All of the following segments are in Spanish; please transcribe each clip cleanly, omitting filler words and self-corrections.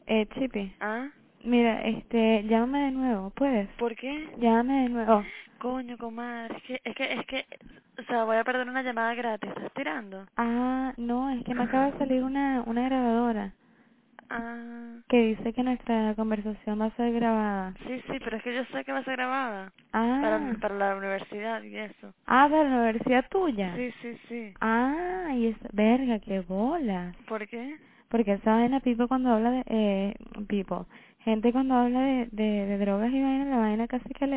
Chipi, ¿Ah? mira, llámame de nuevo, ¿puedes? ¿Por qué? Llámame de nuevo. Coño, comadre, o sea, voy a perder una llamada gratis. ¿Estás tirando? Ah, no, es que me acaba de salir una grabadora Ah, que dice que nuestra conversación va a ser grabada. sí, sí, pero es que yo sé que va a ser grabada. Ah, Para la universidad y eso. de la universidad tuya. Sí, sí, sí. Y esa, verga, qué bolas. ¿Por qué? Porque esa vaina, Pipo cuando habla gente cuando habla de drogas y vaina, la vaina casi que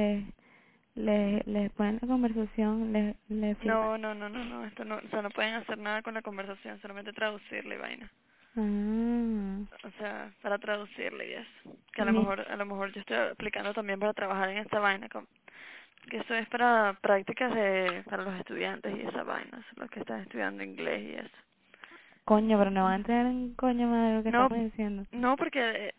le ponen la conversación, le firma. No, no, no, no, no, esto no, o sea, no pueden hacer nada con la conversación, solamente traducirle y vaina. Ah, O sea, para traducirle y eso. Que mi, a lo mejor yo estoy aplicando también para trabajar en esta vaina, que eso es para prácticas para los estudiantes y esa vaina, eso es los que están estudiando inglés y eso. coño, pero no van a entender en coño madre lo que No, estamos diciendo. no porque,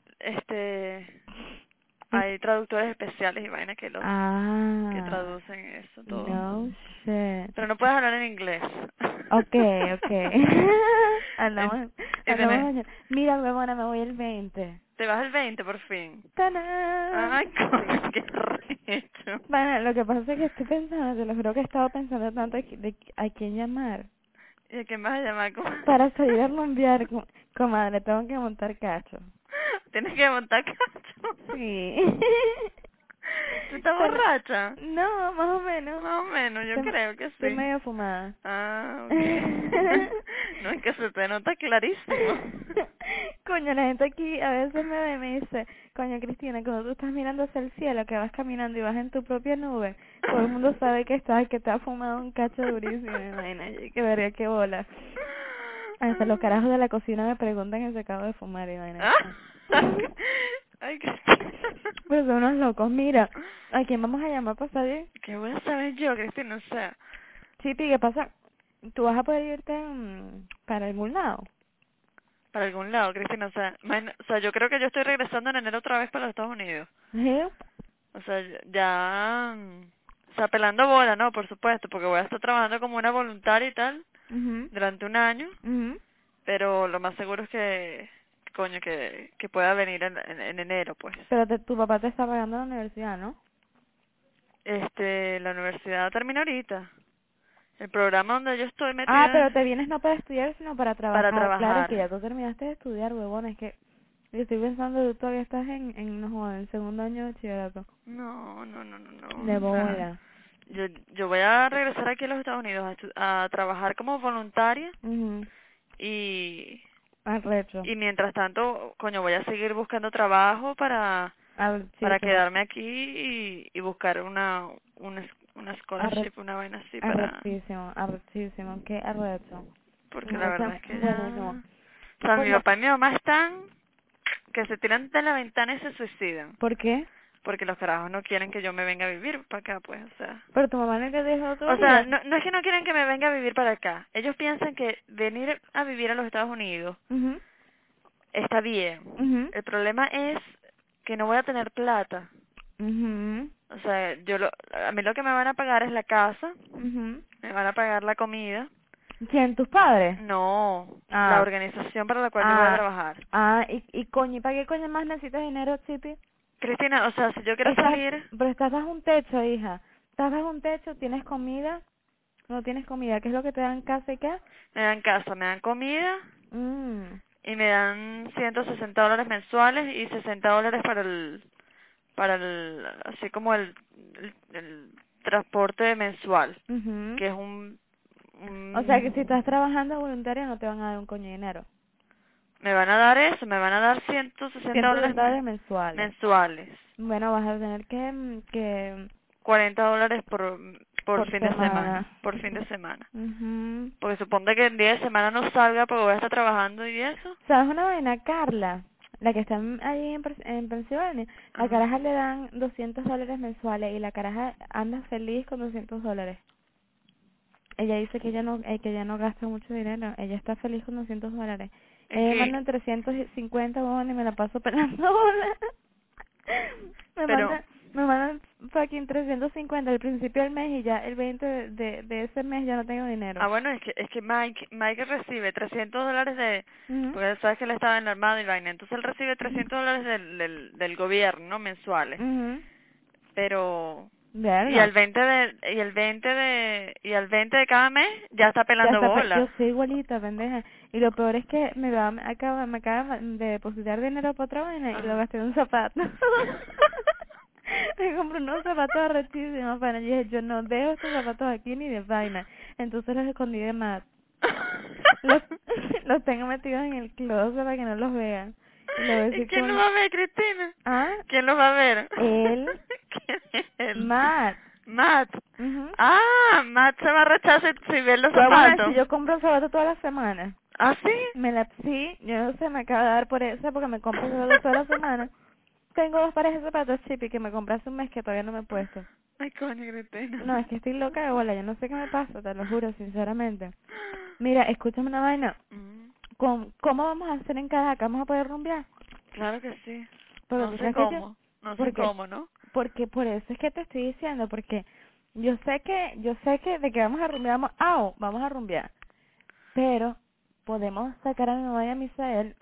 hay traductores especiales y vaina que Ah, traducen eso todo. no shit. Pero no puedes hablar en inglés. Okay. En- Hablamos, y hablamos tenés, mañana. Mira, huevona, me voy el 20. te vas el 20 por fin. ¡Tarán! Ay, coño, qué recho. Bueno, lo que pasa es que estoy pensando, te lo juro que he estado pensando tanto de a quién llamar ¿Y a quién vas a llamar? para salir a rumbear, comadre, tengo que montar cacho. Tienes que montar cacho. Sí. ¿Tú estás Pero, borracha? no, más o menos. Más o menos, yo creo que Estoy sí. medio fumada. Ah, ok. No, es que se te nota clarísimo. Coño, la gente aquí a veces me ve y me dice, coño Cristina, cuando tú estás mirando hacia el cielo, que vas caminando y vas en tu propia nube, todo el mundo sabe que te has fumado un cacho durísimo, imagínate, que verga, qué bola. Hasta los carajos de la cocina me preguntan si acabo de fumar, imagínate. Ay, Cristina. Pero son unos locos, mira, ¿a quién vamos a llamar para salir? ¿Qué voy a saber yo, Cristina? O sea, Chipi, ¿qué pasa? ¿Tú vas a poder irte para algún lado? para algún lado, Cristina. O sea, o sea, yo creo que yo estoy regresando en enero otra vez para los Estados Unidos. ¿Sí? O sea, ya... O sea, pelando bola, ¿no? Por supuesto, porque voy a estar trabajando como una voluntaria y tal Mhm. durante un año. Mhm. Pero lo más seguro es coño, que pueda venir en enero, pues. Pero tu papá te está pagando la universidad, ¿no? La universidad termina ahorita. El programa donde yo estoy metida Pero te vienes no para estudiar, sino para para trabajar. Claro, es que ya trabajar. tú terminaste de estudiar, huevón. Es que yo estoy pensando, tú todavía estás no jodas, en segundo año de bachillerato. No, no, no, no, De no. O sea, bola. yo voy a regresar aquí a los Estados Unidos a trabajar como voluntaria Mhm. y, Arrecho. y mientras tanto, coño, voy a seguir buscando trabajo para Arrechísimo. quedarme aquí y buscar una Arre, scholarship, una vaina así arrechísimo, arrechísimo. Qué arrecho. porque la Ese, verdad es que bueno, no. ya, o sea, mi Coño, papá y mi mamá están que se tiran de la ventana y se suicidan, ¿por qué? porque los carajos no quieren que yo me venga a vivir para acá, pues, o sea. Pero tu mamá no es que te dijo tú O sea, ya. no es que no quieren que me venga a vivir para acá. Ellos piensan que venir a vivir a los Estados Unidos Mhm. está bien. Mhm. El problema es que no voy a tener plata. Mhm. O sea, a mí lo que me van a pagar es la casa, Mhm. me van a pagar la comida. ¿Quién? ¿Tus padres? No, la Ah, organización para la cual yo voy a ah, trabajar. y coño, ¿y para qué coño más necesitas dinero, Chipi? Cristina, o sea, si yo quiero Estás, salir, pero estás bajo un techo, hija. Estás bajo un techo, tienes comida, no tienes comida. ¿Qué es lo que te dan en casa y qué? me dan casa, me dan comida Mm. y me dan $160 mensuales y $60 así como el transporte mensual, Mhm. que es O sea que si un, estás trabajando voluntario no te van a dar un coño de dinero. me van a dar eso, me van a dar $160 $160 mensuales. mensuales, Bueno, vas a tener que $40 por por fin de semana, semana. por fin de semana. Mhm. Porque suponte que el día de semana no salga porque voy a estar trabajando y eso. ¿Sabes una vaina, Carla? La que está ahí en Pensilvania. La Ah, caraja le dan $200 mensuales y la caraja anda feliz con $200. Ella dice que ella no gasta mucho dinero. Ella está feliz con $200. es Ella me que, manda 350 bonos y me la paso pelando bola. me pero, manda, me manda fucking 350 al principio del mes y ya el 20 de ese mes ya no tengo dinero. Ah, bueno, es que Mike recibe $300 de, Ujú, porque sabes que él estaba en la armada y vaina, entonces él recibe $300 del gobierno, ¿no? Mensuales. ujú. Pero y Verga. al 20 de cada mes ya está Ya pelando está, bola. yo soy igualita, pendeja. Y lo peor es que me acaba de depositar dinero para otra vaina y lo Ajá. gasté en un zapato. Me compré unos zapatos arrechísimos, pana. Y dije, yo no dejo estos zapatos aquí ni de vaina. Entonces los escondí de más. Los, los tengo metidos en el closet para que no los vean. Y lo voy a ¿Y decir quién lo como, va a ver, Cristina? ah, ¿Quién lo va a ver? él, ¿Quién es él? Matt. Matt. Mhm. Ah, Matt se va a rechazar si ve los Bueno, si zapatos. yo compro zapatos toda la semana. ¿Ah, sí? Sí, yo no sé, me acaba de dar por eso porque me compro zapatos toda la semana. Tengo 2 pares de zapatos chipi que me compré hace un mes que todavía no me he puesto. Ay, coño, Cristina. No, es que estoy loca de bola, yo no sé qué me pasa, te lo juro, sinceramente. Mira, escúchame una vaina. Mm, ¿Cómo vamos a hacer en Caracas? ¿Vamos a poder rumbear? claro que sí. Porque No tú sé sabes que yo, cómo. No sé porque, cómo, ¿no? porque por eso es que te estoy diciendo, porque yo sé que de que vamos a rumbear, vamos a rumbear. Pero podemos sacar a mi mamá y a Misael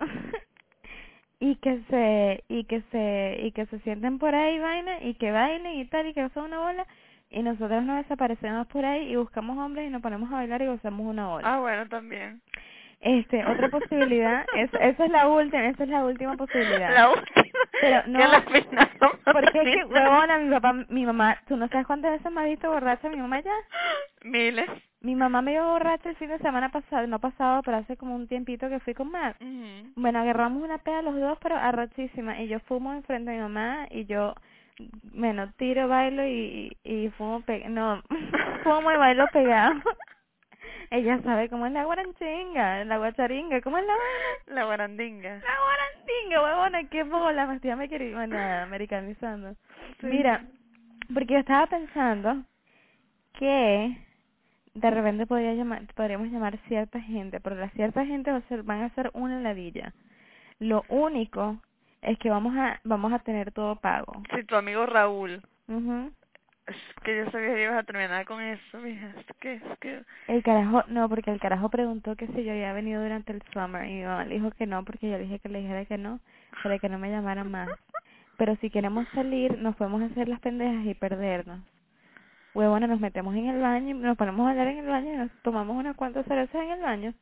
y que se sienten por ahí vaina y que bailen y tal y que gocen una bola y nosotros nos desaparecemos por ahí y buscamos hombres y nos ponemos a bailar y gozamos una bola. Ah, bueno, también. Otra posibilidad, esa es la última posibilidad. La última, Pero que la no, final vamos a porque es que, terminar. huevona, mi mamá, tú no sabes cuántas veces me ha visto borracha mi mamá ya. Miles. Mi mamá me vio borracha el fin de semana pasado, no pasado, pero hace como un tiempito que fui con Matt. Ujú. Bueno, agarramos una peda los dos, pero arrachísima. Y yo fumo enfrente de mi mamá y yo, bueno, tiro, bailo y fumo no, fumo y bailo pegado. Ella sabe cómo es la guaranchinga, la guacharinga, ¿cómo es la vaina? La guarandinga. La guarandinga, huevona, qué bola, me estoy americanizando. Sí. Mira, porque yo estaba pensando que de repente podríamos llamar cierta gente, pero la cierta gente van a ser una ladilla. Lo único es que vamos a tener todo pago. Sí, tu amigo Raúl. Mhm. Es que yo sabía que ibas a terminar con eso, mija. Es que... El carajo, no, porque el carajo preguntó que si yo había venido durante el summer y mi mamá le dijo que no, porque yo le dije que le dijera que no, para que no me llamaran más. Pero si queremos salir, nos podemos hacer las pendejas y perdernos. Huevona, nos metemos en el baño, y nos ponemos a hablar en el baño y nos tomamos unas cuantas cervezas en el baño.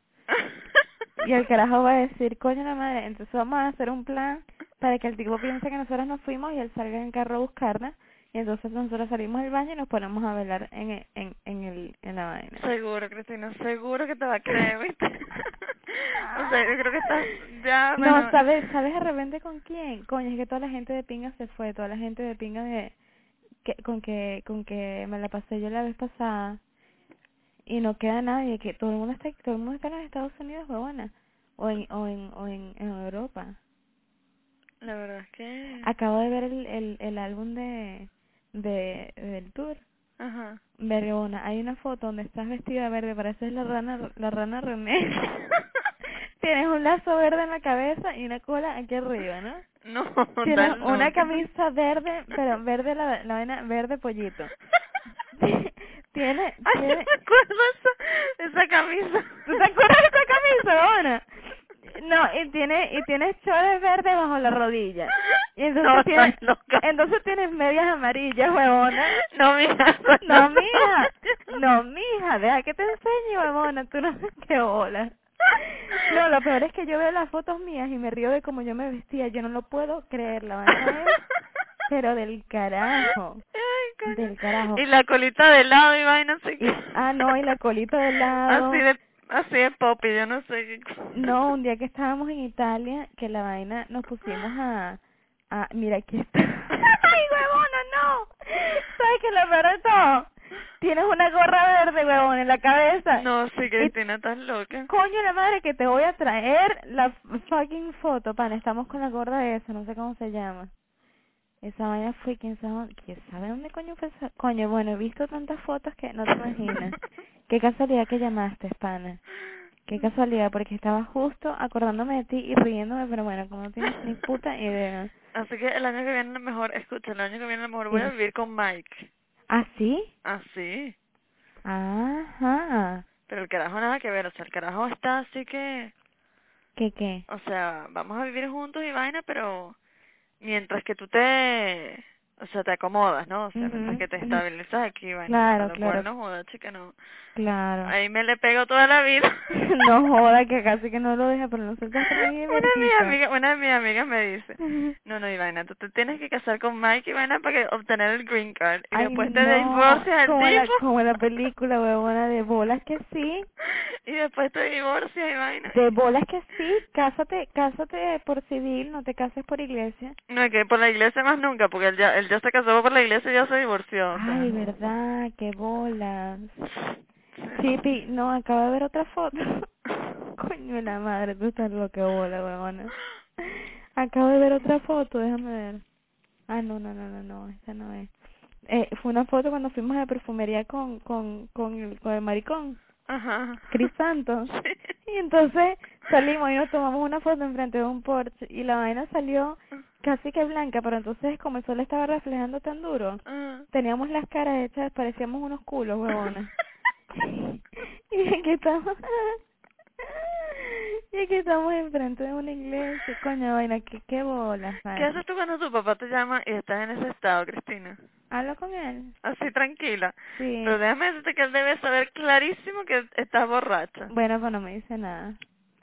Y el carajo va a decir, coño la madre, entonces vamos a hacer un plan para que el tipo piense que nosotros nos fuimos y él salga en carro a buscarnos. Y entonces nosotros salimos del baño y nos ponemos a bailar en la vaina. Seguro, Cristina, seguro que te va a creer, ¿viste? O sea, yo creo que estás ya, No, bueno... ¿sabes de repente con quién? Coño, es que toda la gente de pinga se fue, toda la gente de pinga con que me la pasé yo la vez pasada y no queda nadie, que todo el mundo está en los Estados Unidos, huevona, en Europa. La verdad es que... Acabo de ver el álbum del tour. Ajá. Vergona, hay una foto donde estás vestida de verde, pareces la rana René. Tienes un lazo verde en la cabeza y una cola aquí arriba, ¿no? No, Tienes tal una no. camisa verde, pero verde la vaina verde pollito. Ay, yo Tiene, me acuerdo esa camisa. ¿tú te acuerdas de esa camisa, Ona? No, y tienes chores verdes bajo la rodilla. Y No, entonces estás loca. tienes medias amarillas, huevona. No, mija, eso No, no mija, no, mija, deja que te enseñe, huevona, tú no sé qué bola. No, lo peor es que yo veo las fotos mías y me río de cómo yo me vestía, yo no lo puedo creer, la vaina es, pero del carajo, Ay, coño. del carajo. Y la colita de lado y vaina así que... No, y la colita de Así lado. de... Así de popi, yo no sé qué... No, un día que estábamos en Italia, que la vaina nos pusimos mira, aquí está. ¡Ay, huevona, no! ¿Sabes qué es lo peor de todo? Tienes una gorra verde, huevón, en la cabeza. No, sí, Y Cristina, estás loca. coño la madre que te voy a traer la fucking foto, pan. Estamos con la gorra de esa, no sé cómo se llama. Esa vaina fue, quién sabe dónde coño fue esa. Coño, bueno, he visto tantas fotos que no te imaginas. Qué casualidad que llamaste, pana. Qué casualidad, porque estaba justo acordándome de ti y riéndome, pero bueno, como no tienes ni puta idea. Así que el año que viene a lo mejor, escucha, el año que viene a lo mejor voy a Dime. vivir con Mike. ¿Ah, sí? Así. Ajá. Pero el carajo nada que ver, o sea, el carajo está así que, ¿Qué? o sea, vamos a vivir juntos y vaina, pero mientras que tú te, o sea, te acomodas, ¿no? O sea, mientras Mhm, que te mhm. estabilizas aquí, vaina, a Claro, lo cual claro, no joda, chica, no. claro. Ahí me le pego toda la vida. No joda que casi que no lo deja, pero no sueltas ni vergüenza. Una de mis amigas me dice, no, y vaina, tú te tienes que casar con Mike y vaina para que obtener el green card. Y Ay, después te no, divorcias del tipo. como la película, huevona, de bolas que sí. Y después te divorcias y vaina. De bolas que sí, cásate por civil, no te cases por iglesia. No, es que por la iglesia más nunca, porque él ya se casó por la iglesia y ya se divorció, o sea. Ay, verdad, qué bolas. Sí. Chipi, no, acabo de ver otra foto. Coño de la madre, tú estás loca, bola, huevona. Acabo de ver otra foto, déjame ver. Ah, no, esta no es. Fue una foto cuando fuimos a la perfumería con el maricón, Ajá. Cris Santos. Sí. Y entonces salimos y nos tomamos una foto enfrente de un Porsche y la vaina salió casi que blanca, pero entonces como el sol estaba reflejando tan duro, Ah. teníamos las caras hechas, parecíamos unos culos, huevonas. Y aquí estamos, y aquí estamos enfrente de una iglesia, coño vaina, qué bolas, ¿Qué ¿sabes? haces tú cuando tu papá te llama y estás en ese estado, Cristina? Hablo con él, Así tranquila. sí. Pero déjame decirte que él debe saber clarísimo que estás borracha. Bueno, pues no me dice nada.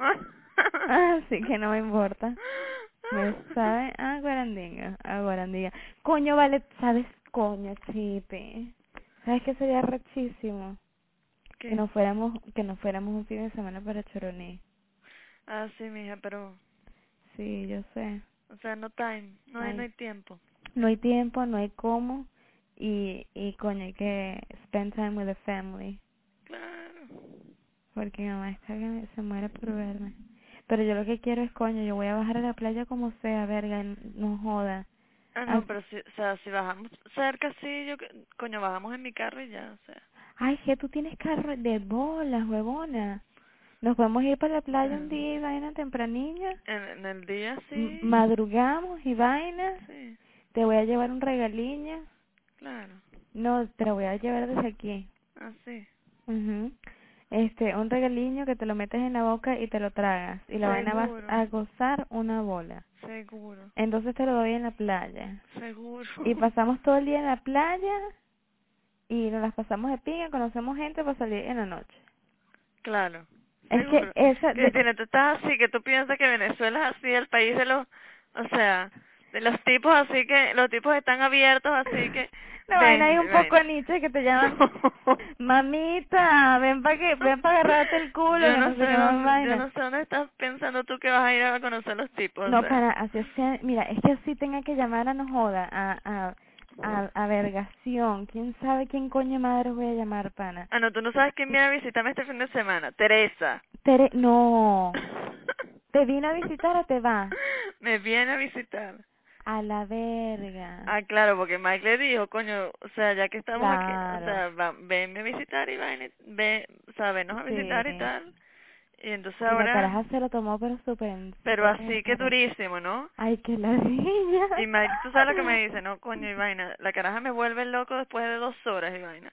Así que no me importa. Me sabe a guarandinga, a guarandinga. Coño, vale, ¿sabes? Coño, chipe. ¿Sabes qué sería rechísimo? ¿Qué? Que nos fuéramos un fin de semana para Choroní. Ah, sí, mija, pero, Sí, yo sé. o sea, no time, no Ay, hay tiempo. no hay tiempo, no hay cómo. Y coño, hay que spend time with the family. Claro. Porque mi mamá está que se muere por verme. Pero yo lo que quiero es, coño, yo voy a bajar a la playa como sea, verga, no joda. Ah, no, Así, pero si, o sea, si bajamos cerca, sí, coño, bajamos en mi carro y ya, o sea. ay, que tú tienes carro de bolas, huevona. Nos podemos ir para la playa un día y vaina tempranilla. En el día sí, Madrugamos y vaina. sí, Te voy a llevar un regaliño. claro, No, te lo voy a llevar desde aquí. así, Mhm. Un regaliño que te lo metes en la boca y te lo tragas. Y la vaina vas seguro, a gozar una bola. seguro, Entonces te lo doy en la playa. seguro, Y pasamos todo el día en la playa y nos las pasamos de pinga, conocemos gente para salir en la noche. claro, Es que seguro. esa, Cristina, tú estás así, que tú piensas que Venezuela es así, el país de los, o sea, de los tipos así que, los tipos están abiertos así que, la vaina hay un poco vaina. niche que te llaman, mamita, ven para agarrarte el culo, que no sé qué más Yo vaina. no sé dónde estás pensando tú que vas a ir a conocer los tipos, o No, sea. para, así sea, mira, es que así tenga que llamar a no joda, a vergación, quién sabe quién coño madre voy a llamar, pana. Ah, no, tú no sabes quién viene a visitarme este fin de semana. Teresa. No, ¿te vino a visitar o te va? Me viene a visitar. A la verga. Ah, claro, porque Mike le dijo, coño, o sea, ya que estamos aquí, o Claro, sea, venme a visitar y vaina, o sea, venos a sí. visitar y tal. Y entonces Y la ahora, caraja se lo tomó pero súper en pero así que serio. durísimo, ¿no? Ay, qué ladilla. Y Mike, tú sabes lo que me dice, no, coño, y vaina, la caraja me vuelve loco después de 2 horas y vaina.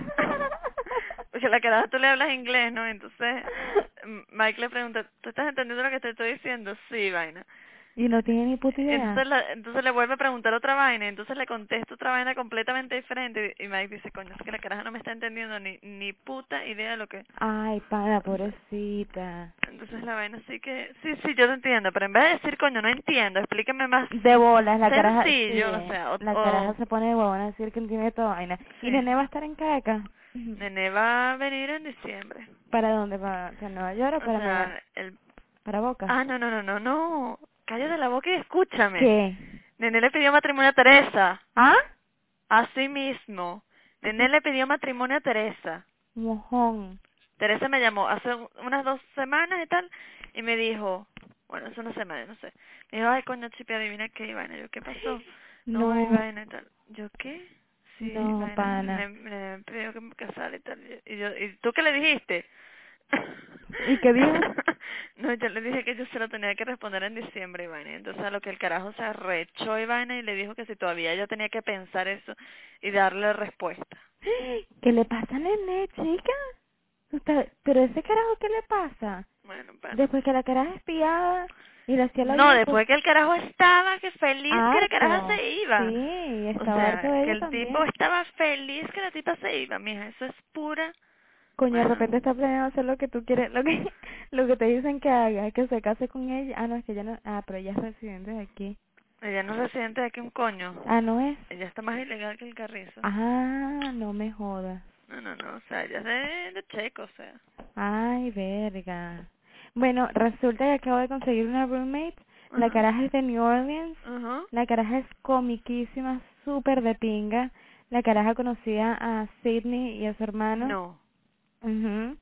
Porque la caraja tú le hablas inglés, ¿no? Entonces, Mike le pregunta, ¿tú estás entendiendo lo que te estoy diciendo? Sí, vaina. Y no tiene ni puta idea. Entonces le vuelve a preguntar otra vaina, entonces le contesta otra vaina completamente diferente y Mike dice, coño, es que la caraja no me está entendiendo ni puta idea de lo que... Ay, pana, O sea, pobrecita. entonces la vaina sí que... Sí, yo te entiendo, pero en vez de decir, coño, no entiendo, explíquame más De bolas, la caraja, sencillo, o sí. sea, La caraja se pone de huevona a decir que entiende toda vaina. Y sí. Nene va a estar en Caracas. Nene va a venir en diciembre. ¿Para dónde? ¿Para Nueva York o O para sea, para Boca? Ah, no. Cállate la boca y escúchame. ¿Qué? Nene le pidió matrimonio a Teresa. ¿Ah? Así mismo. Nene le pidió matrimonio a Teresa. Mojón. Teresa me llamó hace unas 2 semanas y tal, y me dijo, bueno, hace una semana, no sé. Me dijo, ay, coño, Chipi, adivina qué, Ivana. Yo, ¿qué pasó? No, No, Ivana y tal. Yo, ¿qué? Sí, no, Ivana, pana. me pidió que me casara y tal. Y yo, ¿y tú qué le dijiste? ¿Y qué dijo? No, yo le dije que yo se lo tenía que responder en diciembre y vaina. Entonces a lo que el carajo se arrechó y vaina y le dijo que si todavía ella tenía que pensar eso y darle respuesta. ¿Qué le pasa a Nene, chica? Pero ese carajo, ¿qué le pasa? Bueno, pero... Después que la caraja espiaba y le hacía la No, vida, pues, después que el carajo estaba, que feliz que la caraja harto. se iba. Sí, O estaba harto sea, de que ella el tipo también. estaba feliz que la tipa se iba, mija. Eso es pura... Coño, de Bueno, repente está planeando hacer lo que tú quieres, lo que te dicen que haga, que se case con ella. Ah, no, es que ella no, pero ella es residente de aquí. ella no es residente de aquí un coño. Ah, ¿no es? Ella está más ilegal que el carrizo. Ah, no me jodas. No, no, no, o sea, ella es de Checo, o sea. Ay, verga. Bueno, resulta que acabo de conseguir una roommate. La Ajá, caraja es de New Orleans. ajá. La caraja es comiquísima, súper de pinga. La caraja conocía a Sidney y a su hermano. No. Mhm.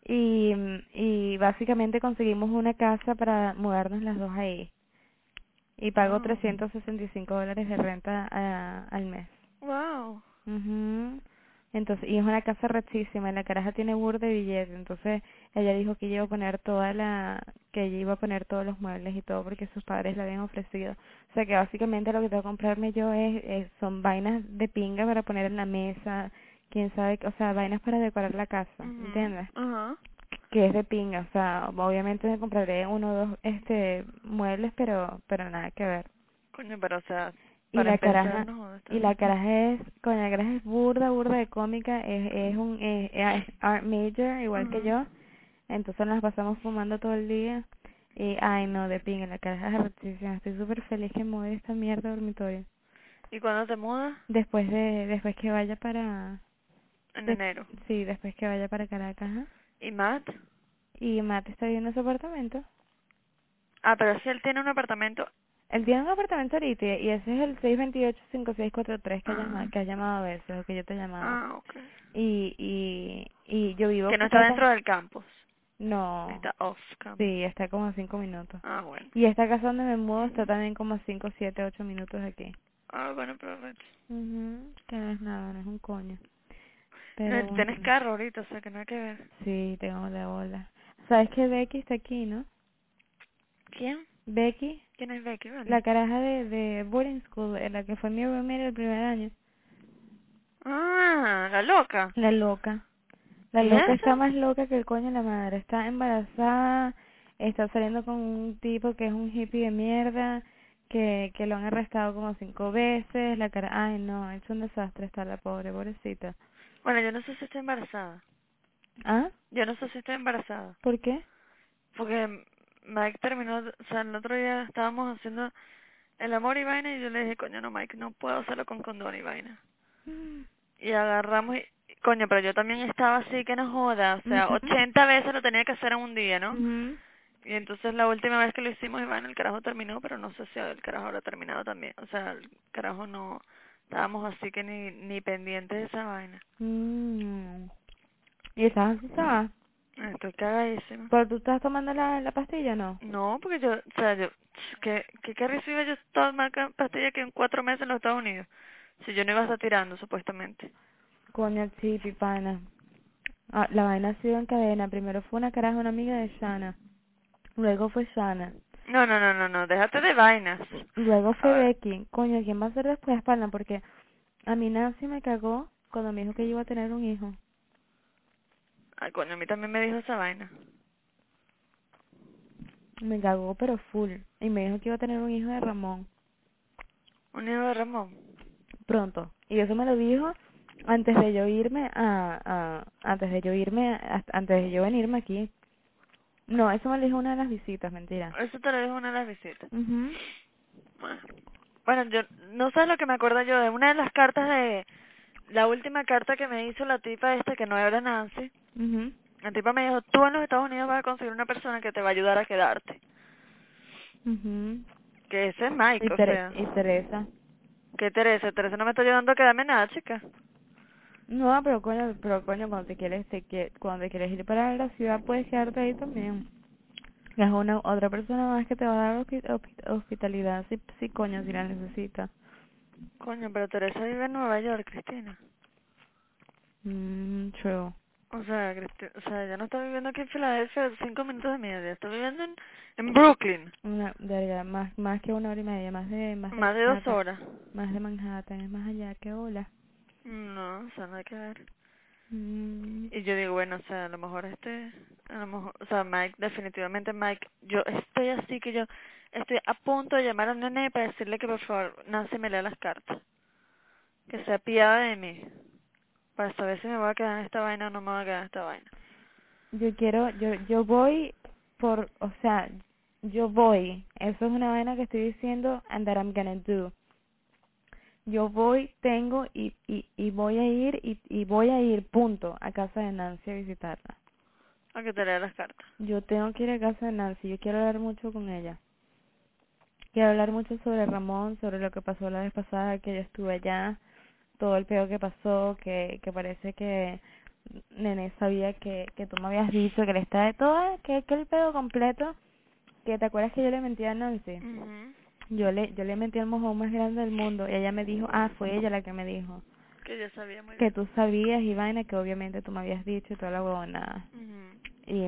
Y básicamente conseguimos una casa para mudarnos las dos ahí. Y pago Oh, $365 de renta al mes. wow. Mhm. Entonces, y es una casa rechísima, y la caraja tiene burda de billetes, entonces ella dijo que ella iba a poner que ella iba a poner todos los muebles y todo porque sus padres le habían ofrecido. O sea que básicamente lo que tengo que comprarme yo son vainas de pinga para poner en la mesa, quién sabe, o sea, vainas para decorar la casa, Mhm. ¿entiendes? Ajá. Que es de pinga, o sea, obviamente me compraré uno o dos muebles, pero nada que ver. Coño, pero o sea, Y para la empezar, caraja, no jodas, está y la bien. caraja es, con la caraja es burda de cómica, es art major, igual que Ajá. yo, entonces nos pasamos fumando todo el día, y ay no, de pinga, la caraja es arrechísima, estoy súper feliz que me mude esta mierda de dormitorio, ¿Y cuándo te mudas? después que vaya para, En des- enero. sí, después que vaya para Caracas, ajá. ¿Y Matt? Y Matt está viendo su apartamento. Ah, pero si él tiene un apartamento. Él tiene un apartamento ahorita y ese es el 628-5643 Ah, que has llamado a veces o que yo te he llamado. ok. Y yo vivo Que no está completa. dentro del campus. No, Está off campus. sí, está como a 5 minutos. Ah, bueno. Y esta casa donde me mudo está también como a 5, 7, 8 minutos de aquí. Ah, bueno, perfecto. Que no es nada, no es un coño. No, Pero tú tienes bueno, carro ahorita, o sea que nada que ver. sí, tengo la bola. ¿Sabes que Becky está aquí, no? ¿Quién? Becky, ¿Quién es Becky, la vale? caraja de boarding school, la que fue mi roommate el primer año. Ah, la loca. La loca. La ¿Y loca está eso? más loca que el coño de la madre. Está embarazada, está saliendo con un tipo que es un hippie de mierda, que lo han arrestado como 5 veces. La cara, ay no, es un desastre está la pobrecita. Bueno, yo no sé si estoy embarazada. ¿Ah? Yo no sé si estoy embarazada. ¿Por qué? Porque Mike terminó, o sea, el otro día estábamos haciendo el amor y vaina y yo le dije, coño, no, Mike, no puedo hacerlo con condón y vaina. Mm. Y agarramos coño, pero yo también estaba así que no joda, o sea, Ujú, 80 veces lo tenía que hacer en un día, ¿no? ujú. Y entonces la última vez que lo hicimos, Iván, el carajo terminó, pero no sé si el carajo habrá terminado también. O sea, el carajo no, estábamos así que ni pendientes de esa vaina. Mm. ¿Y estás asustada? Estoy cagadísima. ¿Pero tú estás tomando la pastilla o no? No, porque yo, o sea, ¿qué recibe yo tomar pastilla que en 4 meses en los Estados Unidos? Si yo no iba a estar tirando, supuestamente. Coño, sí, pipana. Ah, la vaina ha sido en cadena. Primero fue una caraja, una amiga de Shana. Luego fue Shana. No, no, no, no, no, déjate de vainas. Luego A fue ver, Becky. Coño, ¿quién va a ser después, Palma? Porque a mí Nancy me cagó cuando me dijo que yo iba a tener un hijo. ay, coño, a mí también me dijo esa vaina. Me cagó, pero full. Y me dijo que iba a tener un hijo de Ramón. Un hijo de Ramón. Pronto. Y eso me lo dijo antes de yo irme antes de yo venirme aquí. No, eso me lo dijo una de las visitas, mentira. Eso te lo dijo una de las visitas. Mhm. Bueno, bueno, yo no sé lo que me acuerdo yo de una de las cartas de la última carta que me hizo la tipa esta que no era Nancy. Mhm. La tipa me dijo, tú en los Estados Unidos vas a conseguir una persona que te va a ayudar a quedarte. Mhm. Que ese es Mike, o sea. Y Teresa. ¿Qué Teresa? Teresa no me está ayudando a quedarme nada, chica. No, pero coño, cuando te quieres ir para la ciudad puedes quedarte ahí también. Es una otra persona más que te va a dar hospitalidad si coño, si la necesita. Coño, pero Teresa vive en Nueva York, Cristina. True. O sea, o sea, ya no está viviendo aquí en Filadelfia 5 minutos de mi vida, está viviendo en Brooklyn. De verdad, más que 1 hora y media, más de Más de dos Manhattan. horas. Más de Manhattan, es más allá que hola. No, o sea, nada que ver. Mm, Y yo digo, bueno, o sea, a lo mejor o sea, Mike, definitivamente Mike, yo estoy así que yo estoy a punto de llamar a un nene para decirle que por favor Nancy me lea las cartas. Que sea piada de mí. Para saber si me voy a quedar en esta vaina o no me voy a quedar en esta vaina. yo voy o sea, yo voy. Eso es una vaina que estoy diciendo and that I'm gonna do. Yo voy, tengo y voy a ir y voy a ir, punto, a casa de Nancy a visitarla. A que te lea las cartas. Yo tengo que ir a casa de Nancy, yo quiero hablar mucho con ella. Quiero hablar mucho sobre Ramón, sobre lo que pasó la vez pasada que yo estuve allá, todo el peor que pasó, que parece que Nene sabía que tú me habías dicho que le está de todo, que el pedo completo, que te acuerdas que yo le mentí a Nancy. Mhm. Yo le mentí al mojón más grande del mundo y ella me dijo, fue ella la que me dijo Que yo sabía muy que bien. tú sabías y vaina, que obviamente tú me habías dicho y toda la huevonada. Mhm.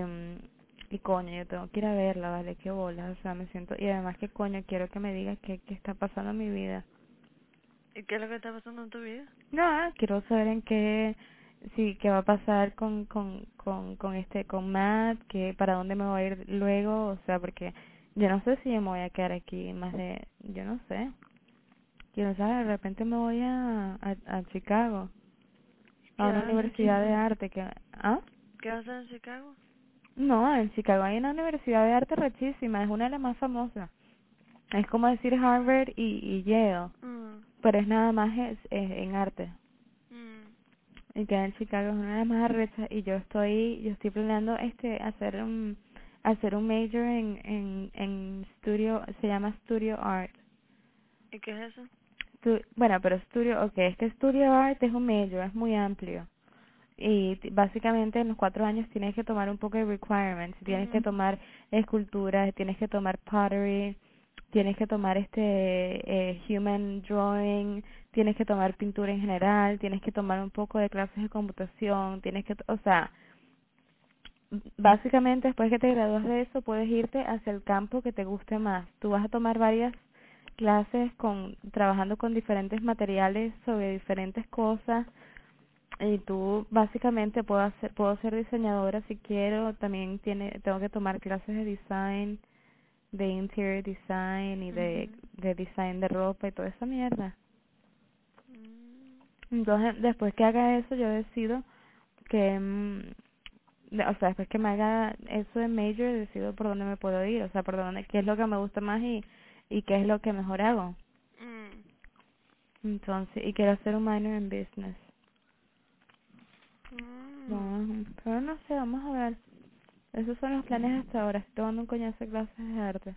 Y coño, yo tengo que ir a verla, vale, qué bola, o sea, me siento, y además que coño, quiero que me digas qué está pasando en mi vida. ¿Y qué es lo que está pasando en tu vida? No, quiero saber qué va a pasar con Matt, que para dónde me voy a ir luego, o sea, porque yo no sé si me voy a quedar aquí yo no sé, quiero saber, de repente me voy a Chicago, a ¿Qué una haces aquí? universidad de arte ¿Qué haces en Chicago? No, en Chicago hay una universidad de arte rechísima, es una de las más famosas. Es como decir Harvard y Yale, Mm. pero es nada más es en arte. Mm. Y queda en Chicago, es una de las más arrechas y yo estoy planeando hacer un major en studio, se llama Studio Art. ¿Y qué es eso? Bueno, pero es que Studio Art es un major, es muy amplio. Y básicamente en los 4 años tienes que tomar un poco de requirements, tienes que Mhm. tomar esculturas, tienes que tomar pottery, tienes que tomar human drawing, tienes que tomar pintura en general, tienes que tomar un poco de clases de computación, o sea, básicamente después que te gradúas de eso puedes irte hacia el campo que te guste más. Tú vas a tomar varias clases trabajando con diferentes materiales sobre diferentes cosas y tú básicamente puedo ser diseñadora si quiero, también tengo que tomar clases de design, de interior design y Mhm. de design de ropa y toda esa mierda. Mm. Entonces, después que haga eso, yo decido que, o sea, después que me haga eso de major, decido por dónde me puedo ir, o sea, qué es lo que me gusta más y qué es lo que mejor hago. Mm. Entonces, y quiero hacer un minor en business. Mm. No, pero no sé, vamos a ver. Esos son los planes hasta ahora. Estoy tomando un coñazo de clases de arte.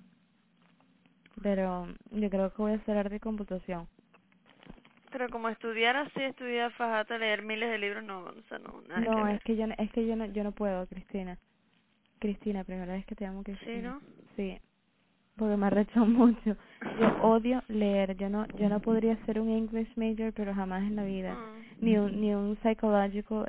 Pero yo creo que voy a hacer arte y computación. Pero como estudiar así, estudiar fajata, leer miles de libros, no, o sea, no, nada que No, ver. yo no puedo, Cristina. Cristina, primera vez que te llamo ¿Sí, Cristina. no? Sí, porque me arrechó mucho. Yo odio leer. Yo no podría ser un English major, pero jamás en la vida. Mm. Ni un psychological,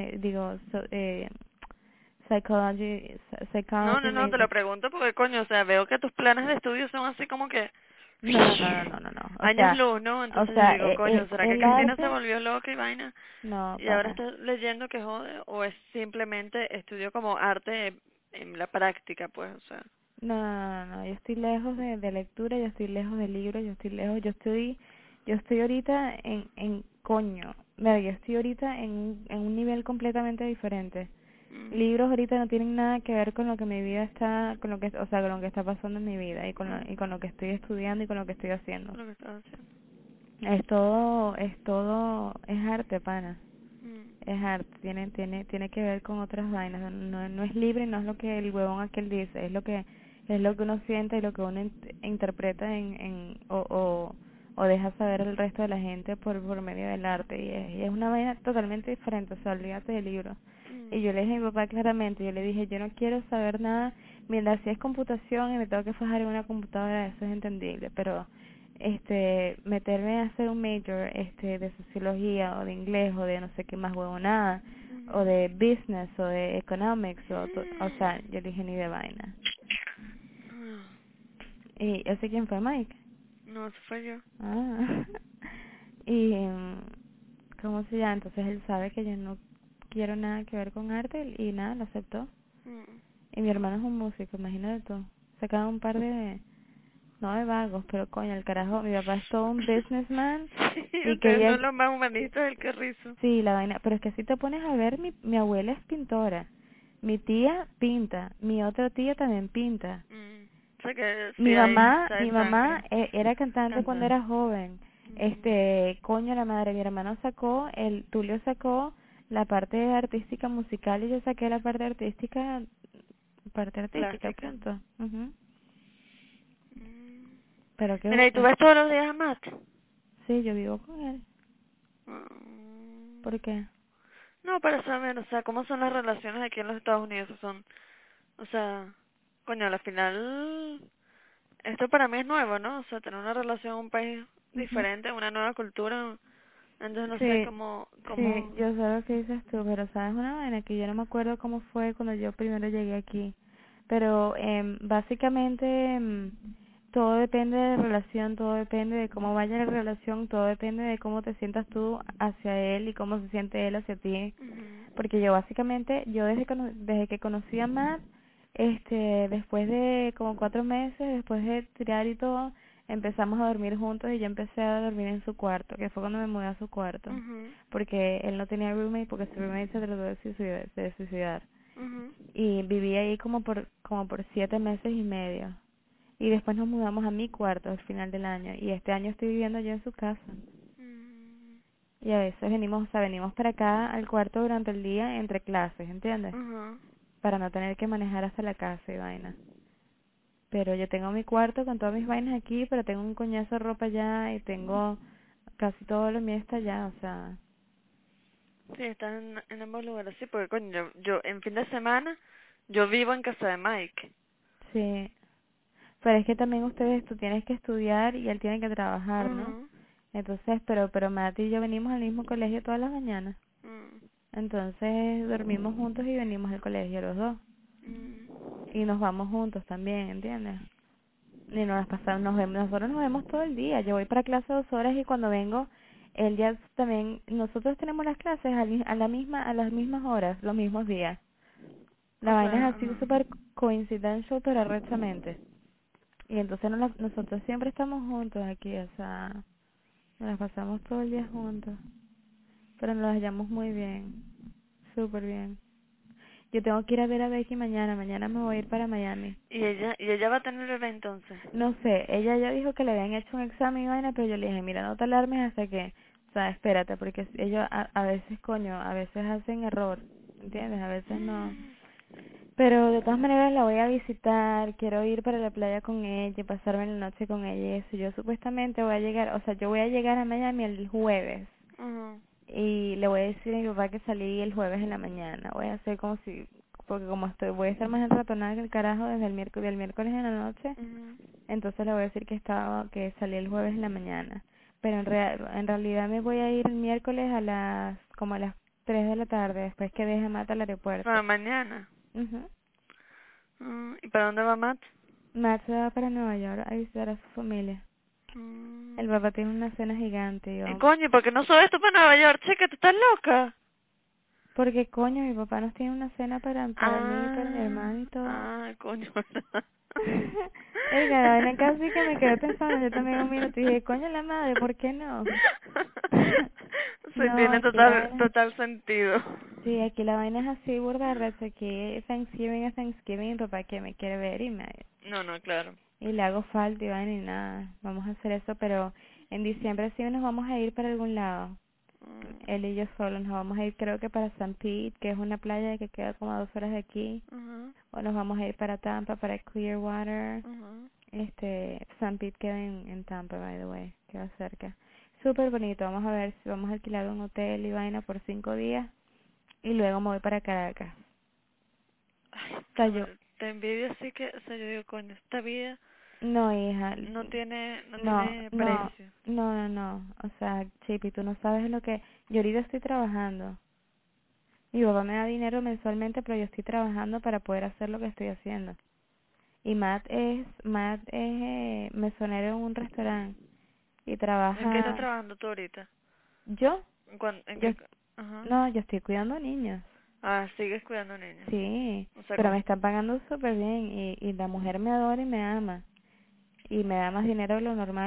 No, no, psychology no, te major. lo pregunto porque, coño, o sea, veo que tus planes de estudio son así como que No. años luz, ¿no? O Entonces yo sea, digo, coño, ¿será que el Cristina se arte, volvió loca y vaina? no, Y ahora pana. está leyendo que jode, o es simplemente estudio como arte en la práctica, pues, o sea. No. Yo estoy lejos de lectura, yo estoy lejos de libros, yo estoy ahorita coño. Mira, yo estoy ahorita en un nivel completamente diferente. Mm. Libros ahorita no tienen nada que ver con lo que mi vida está, o sea, con lo que está pasando en mi vida y Mm. con lo que estoy estudiando y con lo que estoy haciendo. Lo que estaba haciendo. Es arte, pana. Mm. Es arte, tiene que ver con otras vainas, no es libre, no es lo que el huevón aquel dice, es lo que uno siente y lo que uno interpreta o deja saber al resto de la gente por medio del arte y es una vaina totalmente diferente, o sea, olvídate del libro. Y Mm. yo le dije a mi papá claramente, yo le dije, yo no quiero saber nada, mientras si es computación y me tengo que fajar en una computadora, eso es entendible, pero meterme a hacer un major de sociología o de inglés o de no sé qué más huevonada o de business, o de economics, o sea, yo dije ni de vaina. ¿Y ese quién fue, Mike? No, eso fue yo. Ah. Y, ¿cómo se llama? Entonces él sabe que yo no quiero nada que ver con arte y nada, lo aceptó. Y mi hermano es un músico, imagínate tú. Sacaban un par de, no de vagos, pero coño, el carajo, mi papá es todo un businessman Sí, y ustedes quería, son los más humanistas del carrizo. sí, la vaina, pero es que si te pones a ver, mi abuela es pintora, mi tía pinta, mi otra tía también pinta. O sea que sí Mi hay, mamá, sí hay mi mamá sangre. era cantante cuando Cantante. era joven. Coño, la madre, mi hermano sacó, Tulio sacó la parte artística musical y yo saqué la parte artística, Plástica. punto. Pero qué Mira, ¿y tú bola. ves todos los días a Matt? Sí, yo vivo con él. Mm, ¿Por qué? No, para saber, o sea, cómo son las relaciones aquí en los Estados Unidos. Son, o sea, coño, al final, esto para mí es nuevo, ¿no? O sea, tener una relación en un país Ujú. diferente, una nueva cultura. Entonces no sé Sí, sí, cómo, yo sé lo que dices tú, pero sabes una vaina que yo no me acuerdo cómo fue cuando yo primero llegué aquí. Pero básicamente todo depende de la relación, todo depende de cómo vaya la relación, todo depende de cómo te sientas tú hacia él y cómo se siente él hacia ti. Porque yo básicamente, yo desde que conocí a Matt, después de como 4 meses, después de tirar y todo, empezamos a dormir juntos y yo empecé a dormir en su cuarto, que fue cuando me mudé a su cuarto. Porque él no tenía roommate, porque su roommate se trató de suicidar. Y viví ahí como por 7 meses y medio. Y después nos mudamos a mi cuarto al final del año. Y este año estoy viviendo yo en su casa. Y a veces venimos, o sea, venimos para acá al cuarto durante el día entre clases, ¿entiendes? Para no tener que manejar hasta la casa y vaina. Pero yo tengo mi cuarto con todas mis vainas aquí, pero tengo un coñazo de ropa allá y tengo casi todo lo mío está allá, o sea, sí, están en ambos lugares, sí, porque coño, yo en fin de semana, yo vivo en casa de Mike. sí. Pero es que también tú tienes que estudiar y él tiene que trabajar, ¿no? Entonces, pero Mati y yo venimos al mismo colegio todas las mañanas. Entonces dormimos juntos y venimos al colegio los dos. Y nos vamos juntos también, ¿entiendes? Y nos las pasamos, nosotros nos vemos todo el día. Yo voy para clase 2 horas y cuando vengo, él ya también, nosotros tenemos las clases a las mismas horas, los mismos días. La O vaina sea, es así súper coincidencial, pero arrechamente. Y entonces nosotros siempre estamos juntos aquí, o sea, nos las pasamos todo el día juntos. Pero nos las hallamos muy bien, súper bien. Yo tengo que ir a ver a Becky mañana me voy a ir para Miami. y ella va a tener el bebé entonces. No sé, ella ya dijo que le habían hecho un examen y vaina, pero yo le dije, mira, no te alarmes hasta que, o sea, espérate, porque ellos a veces, coño, a veces hacen error, ¿entiendes? A veces no. Pero de todas maneras la voy a visitar, quiero ir para la playa con ella, pasarme la noche con ella y eso. Yo supuestamente voy a llegar, o sea, yo voy a llegar a Miami el jueves y le voy a decir a mi papá que salí el jueves en la mañana. Voy a hacer como si, porque como voy a estar más enratonada que el carajo desde del miércoles en la noche, entonces le voy a decir que salí el jueves en la mañana. Pero en realidad me voy a ir el miércoles como a las 3 de la tarde, después que deje Mata al aeropuerto. Para mañana. Mhm. ¿Y para dónde va Matt? Matt se va para Nueva York a visitar a su familia. El papá tiene una cena gigante, Y yo. coño, ¿por qué no subes tú para Nueva York? Che, que tú estás loca. Porque coño, mi papá nos tiene una cena para mí, para mi Ah, hermano y todo. coño, ¿verdad? El la vaina casi que me quedé pensando, yo también un minuto y dije, coño la madre, ¿por qué no? Sí, No, tiene aquí la total, vaina, total sentido. sí, aquí la vaina es así, burda, recha, aquí Thanksgiving es Thanksgiving, mi papá que me quiere ver No, no, claro. y le hago falta y vaina y nada, vamos a hacer eso, pero en diciembre sí nos vamos a ir para algún lado. Él y yo solos nos vamos a ir creo que para St. Pete, que es una playa que queda como a 2 horas de aquí, o nos vamos a ir para Tampa, para Clearwater. St. Pete queda en Tampa, by the way, queda cerca. Súper bonito, vamos a ver si vamos a alquilar un hotel y vaina por 5 días y luego me voy para Caracas. Ay, O sea, yo, te envidio así que, o sea, yo digo, coño, esta vida no hija, no no, tiene no, precio. no, o sea, Chipi, tú no sabes lo que, yo ahorita estoy trabajando. Mi papá me da dinero mensualmente, pero yo estoy trabajando para poder hacer lo que estoy haciendo. Y Matt es mesonero en un restaurante y ¿En qué estás trabaja. trabajando tú ahorita? ¿Yo? ¿En Yo, qué? Ajá. no, yo estoy cuidando niños. Ah, sigues cuidando niños. Sí, O sea, pero me como... están pagando súper bien y la mujer me adora y me ama. Y me da más dinero de lo normal.